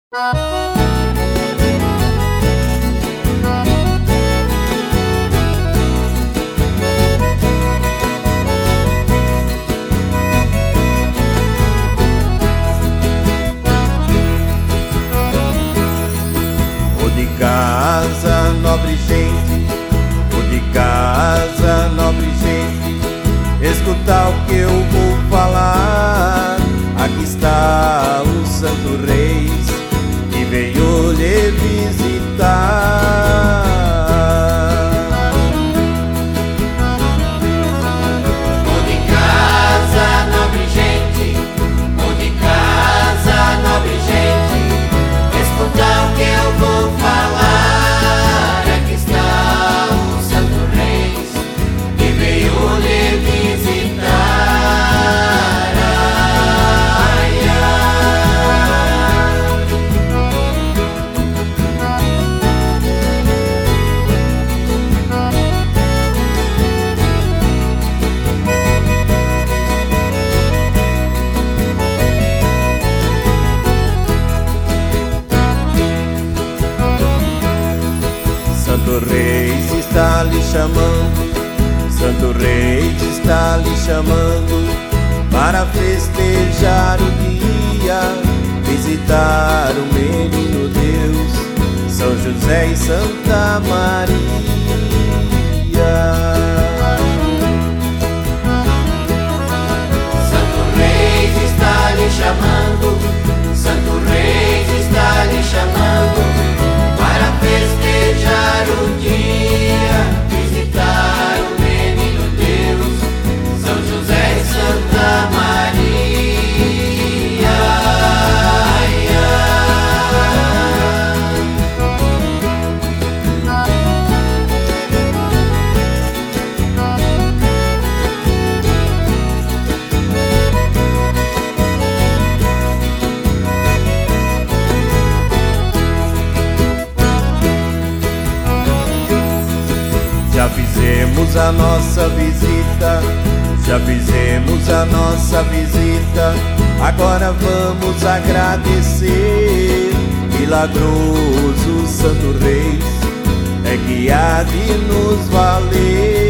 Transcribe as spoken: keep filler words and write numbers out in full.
O de casa, nobre gente, o de casa, nobre gente, escutar o que eu vou falar. Aqui está o Santo Reis que veio lhe visitar. O de casa, nobre gente, o de casa, nobre gente, escutar o que eu vou falar. Aqui está o Santo Reis que veio lhe visitar. Ai, Santo Reis está lhe chamando, Santo Reis está lhe chamando, para festejar o dia, visitar o menino Deus, São José e Santa Maria. Santo Reis está lhe chamando, Santo Reis está lhe chamando, para festejar o dia, visitar o menino Deus, São José e Santa Maria. Ai, Já fizemos a nossa visita, já fizemos a nossa visita, agora vamos agradecer. Milagroso Santo Reis é que há de nos valer.